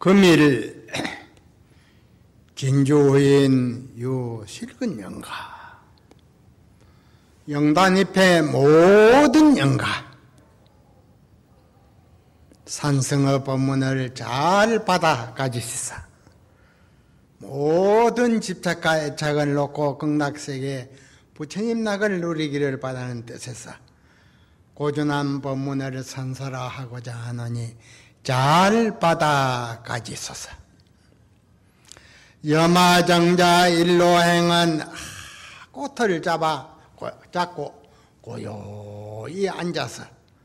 금일 진주인 요 실근영가 영단잎의 모든 영가 산성의 법문을 잘 받아 가지시사 모든 집착과 애착을 놓고 극락세계 부처님 낙을 누리기를 바라는 뜻에서 고준한 법문을 선설하고자 하노니 잘 받아 가지소서. 여마정자 일로행은 꽃을 잡고 고요히 앉아서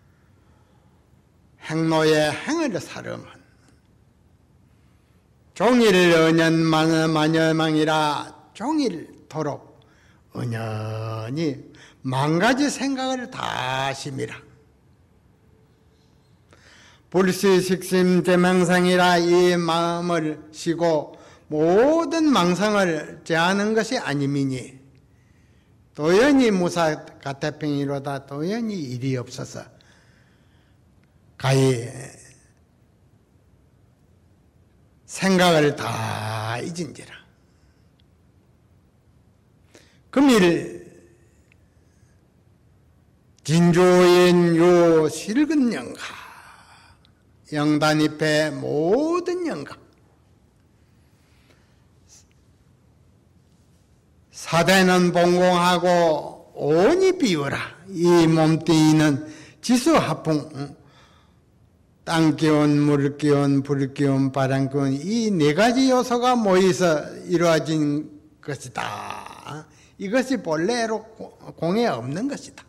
행로의 행을 사름은 종일 은연마녀망이라 종일토록 은연히 만가지 생각을 다 심이라. 불시식심제망상이라 이 마음을 쉬고 모든 망상을 제하는 것이 아님이니 도연히 무사가태평이로다. 도연히 일이 없어서 가히 생각을 다 잊은지라. 금일 진조인 요 실근 영가 영단잎의 모든 영가 사대는 봉공하고 온이 비우라. 이 몸뚱이는 지수합풍 땅기운, 물기운, 불기운, 바람기운 이 네 가지 요소가 모여서 이루어진 것이다. 이것이 본래로 공에 없는 것이다.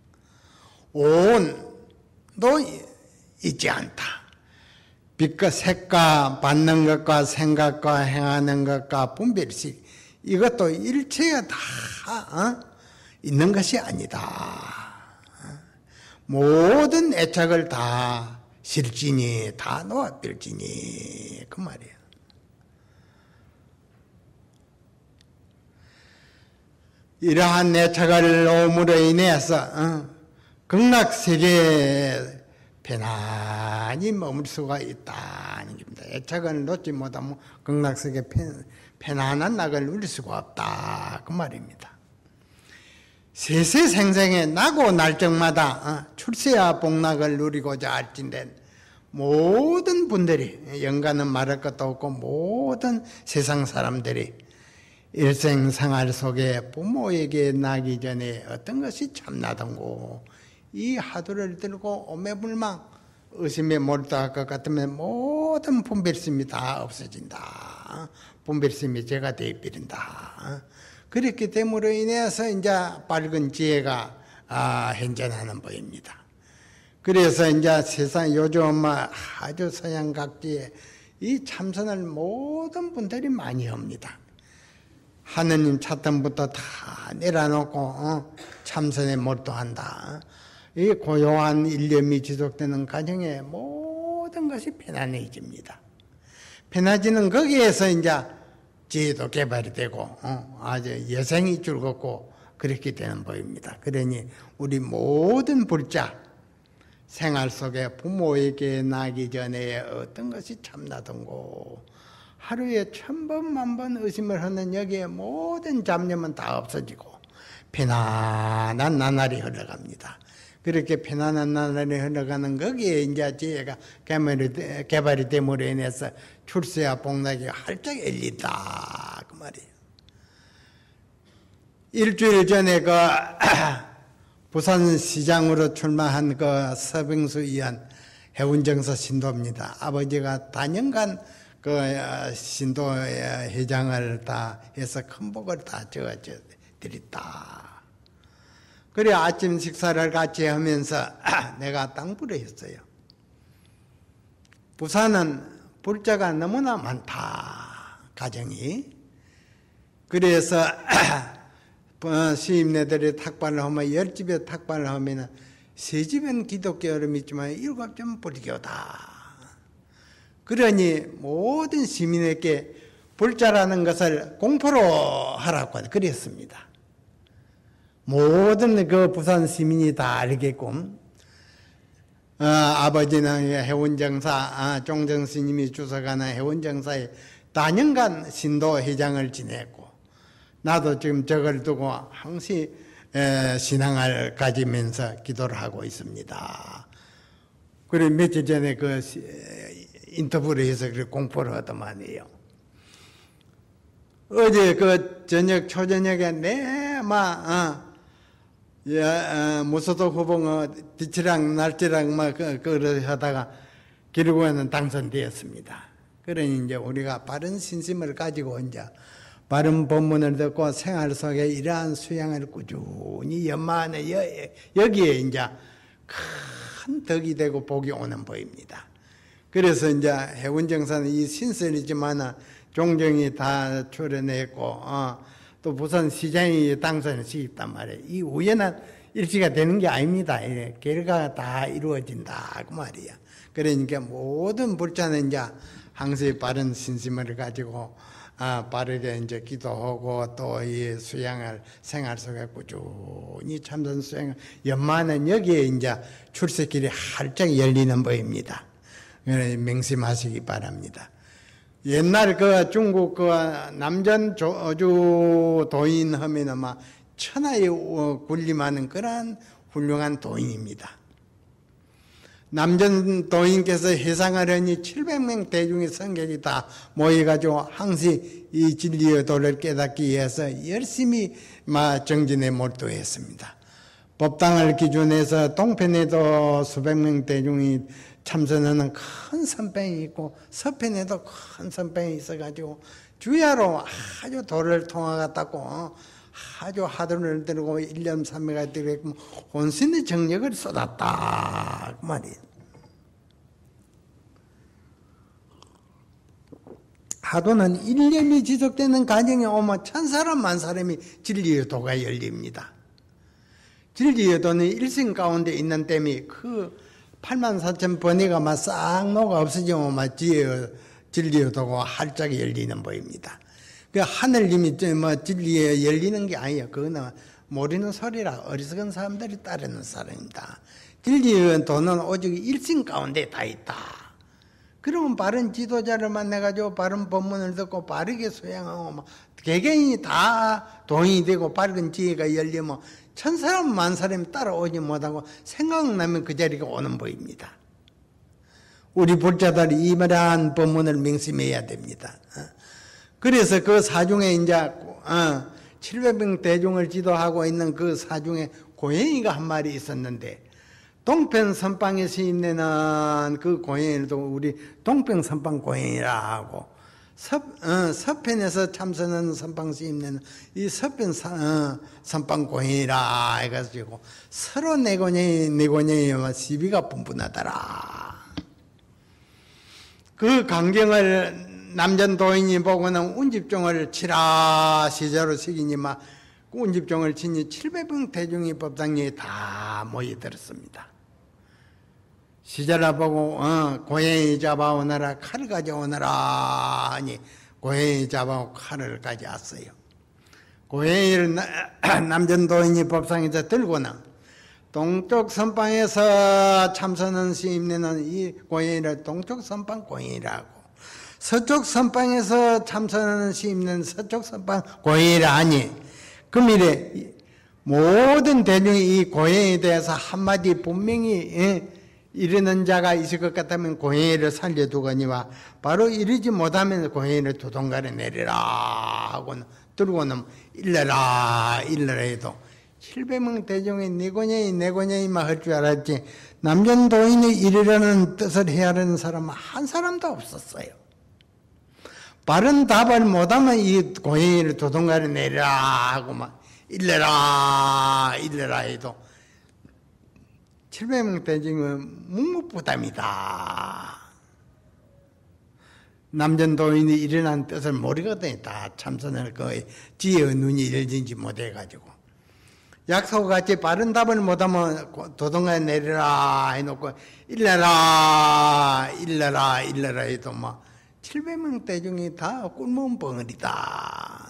온도 있지 않다. 빛과 색과 받는 것과 생각과 행하는 것과 분별식 이것도 일체가 다 있는 것이 아니다. 모든 애착을 다 실지니 다 놓아빌지니 그 말이에요. 이러한 애착을 놓음으로 인해서 극락세계에 편안히 머물 수가 있다는 겁니다. 애착을 놓지 못하면 극락세계 편안한 낙을 누릴 수가 없다 그 말입니다. 세세생생에 나고 날 적마다 출세와 복락을 누리고자 할진된 모든 분들이 영가는 말할 것도 없고 모든 세상 사람들이 일생생활 속에 부모에게 나기 전에 어떤 것이 참나던고 이 하두를 들고 오매불망 의심에 몰두할 것 같으면 모든 분별심이 다 없어진다. 분별심이 죄가 되어버린다. 그렇기 때문으로 인해서 이제 밝은 지혜가 현존하는 법입니다. 그래서 이제 세상 요즘 아주 서양 각지에 이 참선을 모든 분들이 많이 합니다. 하느님 차턴부터 다 내려놓고 참선에 몰두한다. 이 고요한 일념이 지속되는 과정에 모든 것이 편안해집니다. 편해지는 거기에서 이제 지혜도 개발이 되고 아주 여생이 즐겁고 그렇게 되는 법입니다. 그러니 우리 모든 불자 생활 속에 부모에게 나기 전에 어떤 것이 참나던고 하루에 1000번 만번 의심을 하는 여기에 모든 잡념은 다 없어지고 편안한 나날이 흘러갑니다. 그렇게 편안한 나날이 흘러가는 거기에 이제 지혜가 개발이 됨으로 인해서 출세와 복락이 활짝 열린다 그 말이에요. 일주일 전에 그 부산시장으로 출마한 그 서빙수 의원 해운정서 신도입니다. 아버지가 단연간 그 신도 회장을 다 해서 큰 복을 다 저어드렸다. 그래 아침 식사를 같이 하면서 내가 당부를 했어요. 부산은 불자가 너무나 많다. 가정이. 그래서 시임네들이 탁발을 하면 10집에 탁발을 하면 3집은 기독교를 믿지만 7집은 불교다. 그러니 모든 시민에게 불자라는 것을 공포로 하라고 그랬습니다. 모든 그 부산 시민이 다 알게끔 아버지는 해운정사, 종정스님이 주석하는 해운정사에 다년간 신도회장을 지냈고, 나도 지금 저걸 두고 항시 신앙을 가지면서 기도를 하고 있습니다. 그래 며칠 전에 그 인터뷰를 해서 그 공포를 하더만요. 어제 그 초저녁에 무소속 후보 뒤치랑 날치랑 그걸 하다가 결국에는 당선되었습니다. 그러니 이제 우리가 바른 신심을 가지고 이제 바른 법문을 듣고 생활 속에 이러한 수양을 꾸준히 연마하는 여기에 이제 큰 덕이 되고 복이 오는 법입니다. 그래서 이제 해운정사는 이 신설이지만 종정이 다 출연했고 또 부산시장이 당선을 시켰단 말이에요. 이 우연한 일치가 되는 게 아닙니다. 결과가 다 이루어진다 그 말이야. 그러니까 모든 불자는 이제 항상 바른 신심을 가지고 바르게 이제 기도하고 또 이 수양을 생활 속에 꾸준히 참선 수양을 연마는 여기에 이제 출세길이 활짝 열리는 법입니다. 명심하시기 바랍니다. 옛날 그 중국 그 남전 조주 도인 하면은 막 천하에 군림하는 그러한 훌륭한 도인입니다. 남전 도인께서 해상을 하니 700명 대중의 성객이 다 모여가지고 항시 이 진리의 도를 깨닫기 위해서 열심히 정진에 몰두했습니다. 법당을 기준해서 동편에도 수백 명 대중이 참선하는 큰 선방이 있고 서편에도 큰 선방이 있어가지고 주야로 아주 도를 통하갔다고 아주 하도를 들고 1년 3매가 들고 혼신의 정력을 쏟았다 그 말이에요. 하도는 1년이 지속되는 과정에 오면 1000사람 만사람이 진리의 도가 열립니다. 진리의 도는 일생 가운데 있는 때문에 그 84,000번이가 싹 녹아 없어지면 진리의 도가 활짝 열리는 법입니다. 그 하늘님이 진리에 열리는 게 아니에요. 그거는 모르는 소리라 어리석은 사람들이 따르는 사람입니다. 진리의 도는 오직 일생 가운데 다 있다. 그러면 바른 지도자를 만나가지고 바른 법문을 듣고 바르게 수양하고 개개인이 다 동이 되고 밝은 지혜가 열리면 1000사람 만사람이 따라오지 못하고 생각나면 그 자리가 오는 법입니다. 우리 불자들이 이러한 법문을 명심해야 됩니다. 그래서 그 사중에 이제 700명 대중을 지도하고 있는 그 사중에 고행이가 한 마리 있었는데 동편 선방에 시인되는 그 고행일도 우리 동편 선방 고행이라 하고 서편에서 참선하는 선방 시인되는 이 서편 선방 고행이라 해가지고 서로 내고녀의 시비가 분분하더라. 그 강경을 남전 도인이 보고는 운집종을 치라 시자로 시기니만 운집종을 치니 700명 대중이 법당에 다 모여들었습니다. 시자라 보고 고양이 잡아오너라 칼을 가져오너라 하니 고양이 잡아오고 칼을 가져왔어요. 고양이를 남전 도인이 법상에서 들고는 동쪽 선방에서 참선은 시임내는 이 고양이를 동쪽 선방 고양이라고 서쪽 선방에서 참선하는 시임내는 서쪽 선방 고양이라 하니 금일에 모든 대중이 이 고양이에 대해서 한마디 분명히 이르는 자가 있을 것 같다면 고양이를 살려두거니와 바로 이르지 못하면 고양이를 두동간에 내리라 하고 들고는 일러라 해도 700명 대중이 네 고양이만 할 줄 알았지 남전 도인이 이르라는 뜻을 헤아리는 사람은 한 사람도 없었어요. 바른 답을 못하면 이 고양이를 두동간에 내리라 하고 막 일러라 해도 700명 대중은 묵묵부담이다. 남전 도인이 일어난 뜻을 모르거든요. 다 참선을 거의 지혜의 눈이 열리지 못해가지고 약속같이 바른 답을 못하면 도동간에 내리라 해놓고 일러라 해도 막 700명 대중이 다 꿀먹은 벙어리다.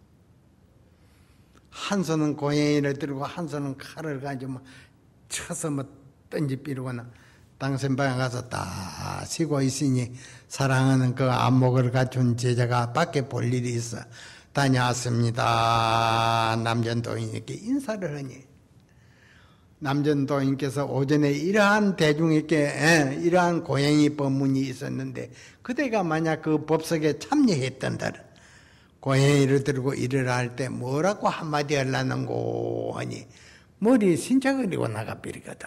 한 손은 고양이를 들고 한 손은 칼을 가지고 쳐서 던지 삐르거나 땅샘방에 가서 딱 쉬고 있으니 사랑하는 그 안목을 갖춘 제자가 밖에 볼 일이 있어 다녀왔습니다. 남전도인에게 인사를 하니 남전도인께서 오전에 이러한 대중에게 이러한 고행이 법문이 있었는데 그대가 만약 그 법석에 참여했던다 고행이를 들고 일을 할 때 뭐라고 한마디 하려는고 하니 머리에 신자 그리고 나가버리거든.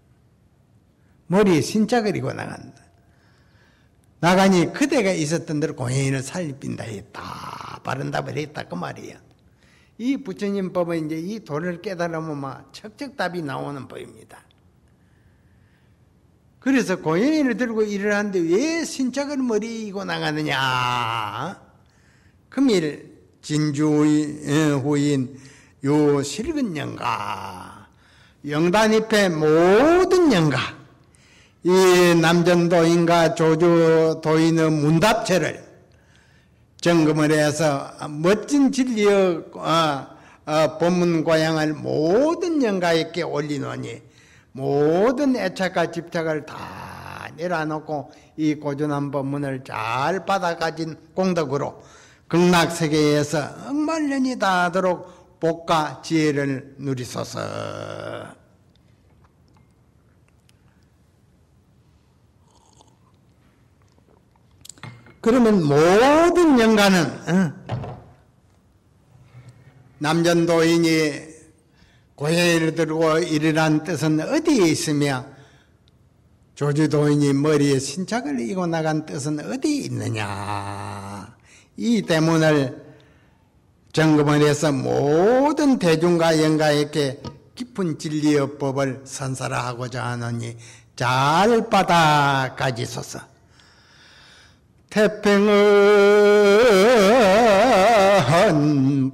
머리에 신자 그리고 나간다. 나가니 그대가 있었던 대로 고행이를 살핀다 했다. 바른 답을 했다 그 말이야. 이 부처님 법은 이제 이 도를 깨달으면 막 척척답이 나오는 법입니다. 그래서 고행이를 들고 일을 하는데 왜 신짝을 머리에 이고 나가느냐? 금일 진주 후인 요 실근 영가 영단입회 모든 영가 이 남전도인과 조주도인의 문답체를 점검을 해서 멋진 진리의 법문고양을 모든 영가에게 올리노니 모든 애착과 집착을 다 내려놓고 이 고전한 법문을 잘 받아가진 공덕으로 극락세계에서 억만년이 다하도록 복과 지혜를 누리소서. 그러면 모든 영가는 남전도인이 고행이를 들고 일이란 뜻은 어디에 있으며 조주도인이 머리에 신착을 이고 나간 뜻은 어디에 있느냐. 이 대문을 점검을 해서 모든 대중과 영가에게 깊은 진리의 법을 선사하고자 하느니 잘 받아가지소서. 태평은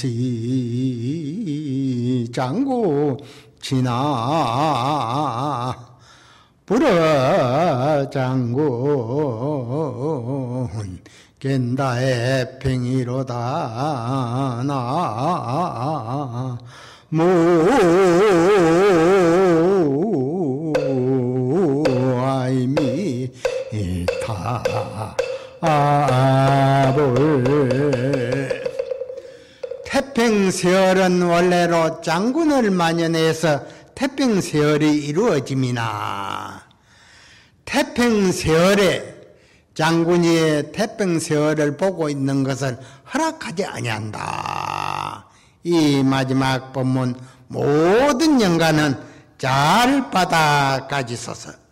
본시 장구 지나 불어장군 겐다의 평이로다 나 무아이미타 아볼 태평세월은 원래로 장군을 만연해서 태평세월이 이루어짐이나 태평세월에 장군이 태평세월을 보고 있는 것을 허락하지 아니한다. 이 마지막 법문 모든 영가는 잘 받아가지소서.